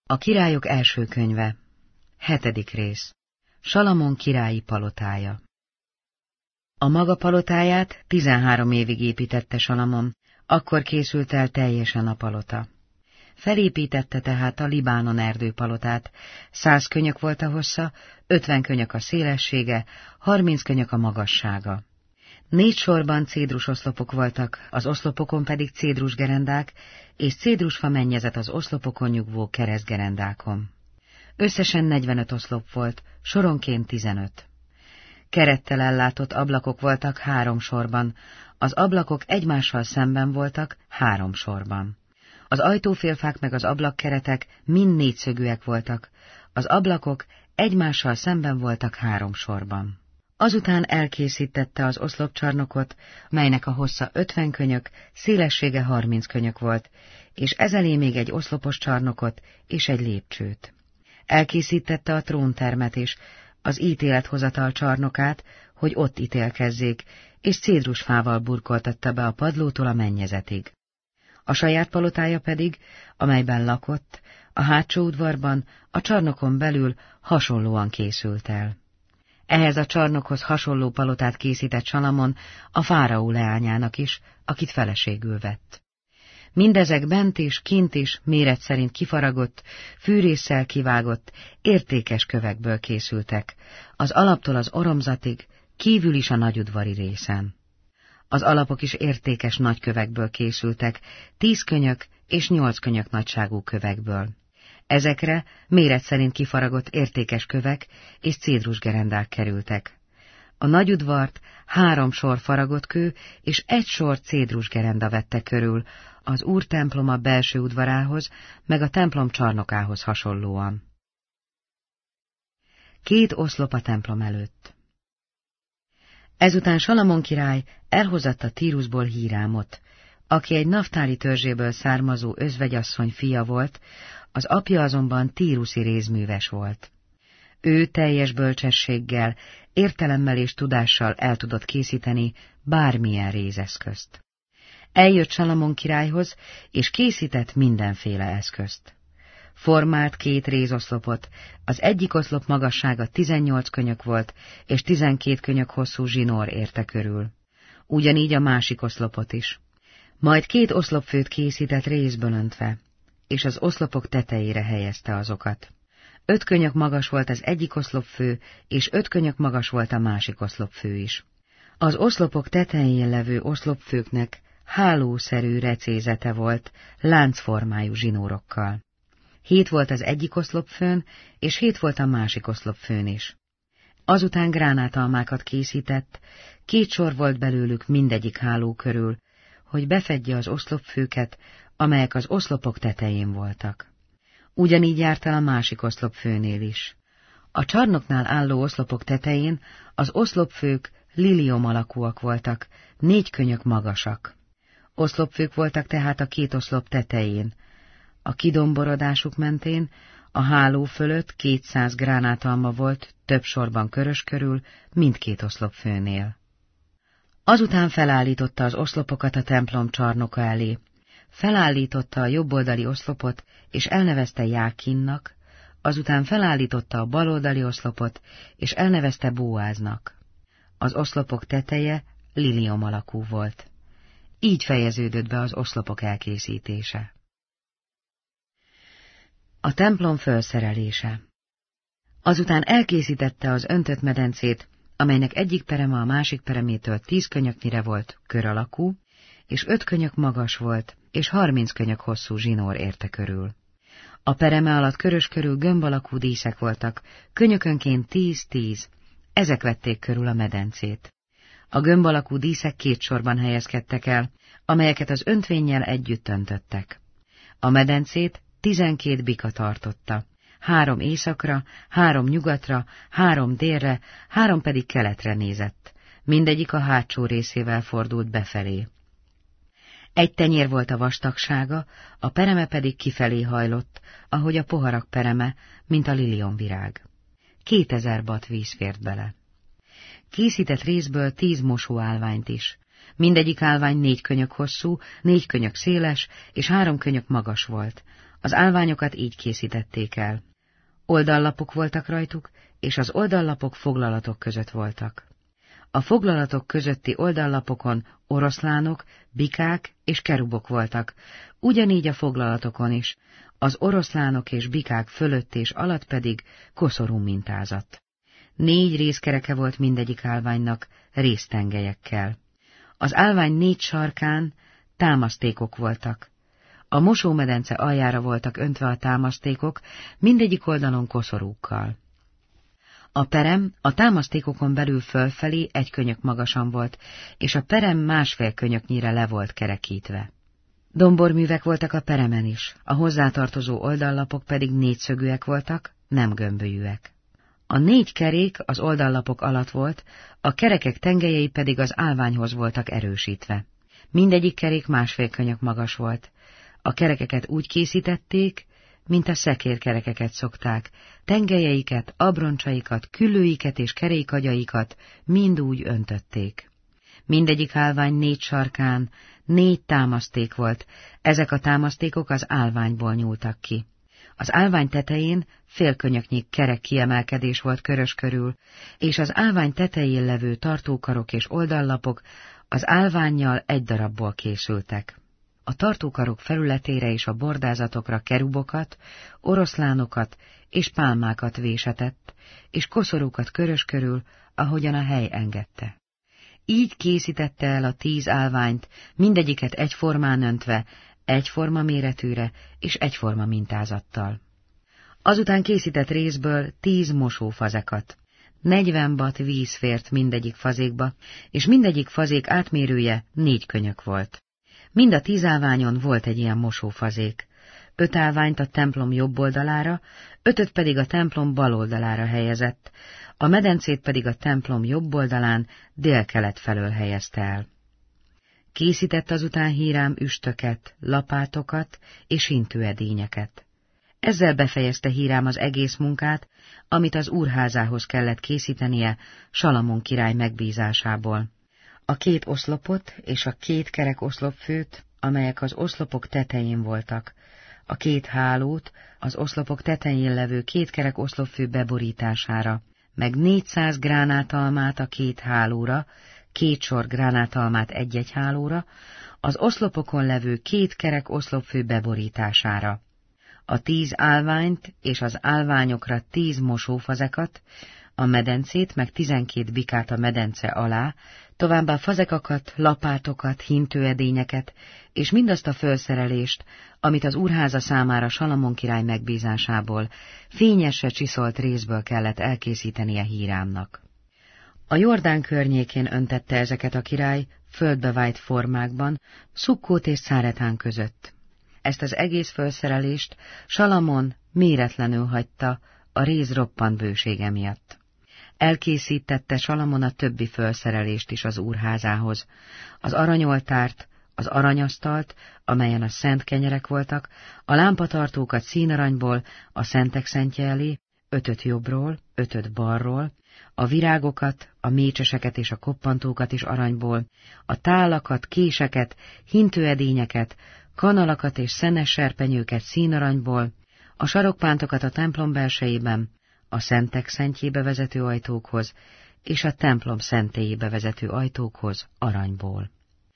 A királyok első könyve. 7. rész. Salamon királyi palotája. A maga palotáját 13 évig építette Salamon, akkor készült el teljesen a palota. Felépítette tehát a Libánon erdő palotát, 100 könyök volt a hossza, 50 könyök a szélessége, 30 könyök a magassága. 4 sorban cédrus oszlopok voltak, az oszlopokon pedig cédrusgerendák, és cédrusfa mennyezet az oszlopokon nyugvó keresztgerendákon. Összesen 45 oszlop volt, soronként 15. Kerettel ellátott ablakok voltak 3 sorban, az ablakok egymással szemben voltak 3 sorban. Az ajtófélfák meg az ablakkeretek mind 4-szögűek voltak, az ablakok egymással szemben voltak 3 sorban. Azután elkészítette az oszlopcsarnokot, melynek a hossza 50 könyök, szélessége 30 könyök volt, és ezelé még egy oszlopos csarnokot és egy lépcsőt. Elkészítette a tróntermet is, az ítélethozatal csarnokát, hogy ott ítélkezzék, és cédrusfával burkoltatta be a padlótól a mennyezetig. A saját palotája pedig, amelyben lakott, a hátsó udvarban, a csarnokon belül hasonlóan készült el. Ehhez a csarnokhoz hasonló palotát készített Salamon a fáraó leányának is, akit feleségül vett. Mindezek bent és kint is méret szerint kifaragott, fűrésszel kivágott, értékes kövekből készültek, az alaptól az oromzatig, kívül is a nagyudvari részen. Az alapok is értékes nagy kövekből készültek, 10 könyök és 8 könyök nagyságú kövekből. Ezekre méret szerint kifaragott értékes kövek és cédrusgerendák kerültek. A nagyudvart 3 sor faragott kő és 1 sor cédrusgerenda vette körül, az Úr temploma belső udvarához, meg a templom csarnokához hasonlóan. 2 oszlop a templom előtt. Ezután Salamon király elhozatta Tírusból Hírámot, aki egy naftáli törzséből származó özvegyasszony fia volt, az apja azonban tíruszi rézműves volt. Ő teljes bölcsességgel, értelemmel és tudással el tudott készíteni bármilyen rézeszközt. Eljött Salamon királyhoz, és készített mindenféle eszközt. Formált 2 rézoszlopot, az egyik oszlop magassága 18 könyök volt, és 12 könyök hosszú zsinór érte körül. Ugyanígy a másik oszlopot is. Majd 2 oszlopfőt készített rézből öntve, és az oszlopok tetejére helyezte azokat. 5 könyök magas volt az egyik oszlopfő, és 5 könyök magas volt a másik oszlopfő is. Az oszlopok tetején levő oszlopfőknek hálószerű recézete volt, láncformájú zsinórokkal. 7 volt az egyik oszlopfőn, és 7 volt a másik oszlopfőn is. Azután gránátalmákat készített, 2 sor volt belőlük mindegyik háló körül, hogy befedje az oszlopfőket, amelyek az oszlopok tetején voltak. Ugyanígy járt el a másik oszlopfőnél is. A csarnoknál álló oszlopok tetején az oszlopfők liliom alakúak voltak, 4 könyök magasak. Oszlopfők voltak tehát a 2 oszlop tetején. A kidomborodásuk mentén a háló fölött 200 gránátalma volt, több sorban körös körül, mindkét oszlopfőnél. Azután felállította az oszlopokat a templom csarnoka elé. Felállította a jobboldali oszlopot, és elnevezte Jákinnak, azután felállította a baloldali oszlopot, és elnevezte Bóáznak. Az oszlopok teteje liliom alakú volt. Így fejeződött be az oszlopok elkészítése. A templom fölszerelése. Azután elkészítette az öntött medencét, amelynek egyik pereme a másik peremétől 10 könyöknyire volt, kör alakú, és 5 könyök magas volt, és 30 könyök hosszú zsinór érte körül. A pereme alatt körös körül gömb alakú díszek voltak, könyökönként 10-10, ezek vették körül a medencét. A gömb alakú díszek 2 sorban helyezkedtek el, amelyeket az öntvénnyel együtt öntöttek. A medencét 12 bika tartotta, 3 északra, 3 nyugatra, 3 délre, 3 pedig keletre nézett, mindegyik a hátsó részével fordult befelé. 1 tenyér volt a vastagsága, a pereme pedig kifelé hajlott, ahogy a poharak pereme, mint a liliomvirág. 2000 bat víz fért bele. Készített rézből 10 mosóállványt is. Mindegyik állvány 4 könyök hosszú, 4 könyök széles, és 3 könyök magas volt. Az állványokat így készítették el. Oldallapok voltak rajtuk, és az oldallapok foglalatok között voltak. A foglalatok közötti oldallapokon oroszlánok, bikák és kerubok voltak, ugyanígy a foglalatokon is, az oroszlánok és bikák fölött és alatt pedig koszorú mintázat. 4 rézkereke volt mindegyik állványnak, réztengelyekkel. Az állvány 4 sarkán támasztékok voltak. A mosómedence aljára voltak öntve a támasztékok, mindegyik oldalon koszorúkkal. A perem a támasztékokon belül fölfelé 1 könyök magasan volt, és a perem 1,5 könyöknyire le volt kerekítve. Domborművek voltak a peremen is, a hozzátartozó oldallapok pedig 4-szögűek voltak, nem gömbölyűek. A 4 kerék az oldallapok alatt volt, a kerekek tengelyei pedig az állványhoz voltak erősítve. Mindegyik kerék 1,5 könyök magas volt. A kerekeket úgy készítették, mint a szekérkerekeket szokták, tengelyeiket, abroncsaikat, küllőiket és kerékagyaikat mind úgy öntötték. Mindegyik állvány 4 sarkán 4 támaszték volt, ezek a támasztékok az állványból nyúltak ki. Az állvány tetején félkönyöknyi kerek kiemelkedés volt körös körül, és az állvány tetején levő tartókarok és oldallapok az állvánnyal 1 darabból készültek. A tartókarok felületére és a bordázatokra kerubokat, oroszlánokat és pálmákat vésetett, és koszorúkat körös körül, ahogyan a hely engedte. Így készítette el a 10 állványt, mindegyiket egyformán öntve, egyforma méretűre és egyforma mintázattal. Azután készített rézből 10 mosófazekat. 40 bat víz fért mindegyik fazékba, és mindegyik fazék átmérője 4 könyök volt. Mind a 10 állványon volt egy ilyen mosófazék. 5 állványt a templom jobb oldalára, 5-öt pedig a templom bal oldalára helyezett, a medencét pedig a templom jobb oldalán délkelet felől helyezte el. Készített azután Hírám üstöket, lapátokat és hintőedényeket. Ezzel befejezte Hírám az egész munkát, amit az úrházához kellett készítenie Salamon király megbízásából. A 2 oszlopot és a 2 kerek oszlopfőt, amelyek az oszlopok tetején voltak, a 2 hálót, az oszlopok tetején levő 2 kerek oszlopfő beborítására, meg 400 gránátalmát a 2 hálóra, 2 sor gránátalmát egy-egy hálóra, az oszlopokon levő 2 kerek oszlopfő beborítására, a 10 állványt és az állványokra 10 mosófazekat, a medencét meg 12 bikát a medence alá, továbbá fazekakat, lapátokat, hintőedényeket, és mindazt a fölszerelést, amit az úrháza számára Salamon király megbízásából, fényesre csiszolt rézből kellett elkészítenie Hírámnak. A Jordán környékén öntette ezeket a király földbe vájt formákban, Szukkót és Száretán között. Ezt az egész fölszerelést Salamon méretlenül hagyta a réz roppant bősége miatt. Elkészítette Salamon a többi fölszerelést is az úrházához, az aranyoltárt, az aranyasztalt, amelyen a szent kenyerek voltak, a lámpatartókat színaranyból a szentek szentje elé, 5-öt jobbról, 5-öt balról, a virágokat, a mécseseket és a koppantókat is aranyból, a tálakat, késeket, hintőedényeket, kanalakat és szenes serpenyőket színaranyból, a sarokpántokat a templom belsejében, a szentek szentjébe vezető ajtókhoz, és a templom szentélyébe vezető ajtókhoz aranyból.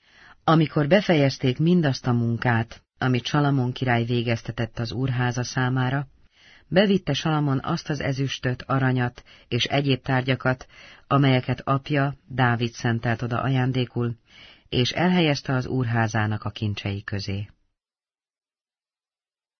Amikor befejezték mindazt a munkát, amit Salamon király végeztetett az úrháza számára, bevitte Salamon azt az ezüstöt, aranyat és egyéb tárgyakat, amelyeket apja, Dávid szentelt oda ajándékul, és elhelyezte az úrházának a kincsei közé.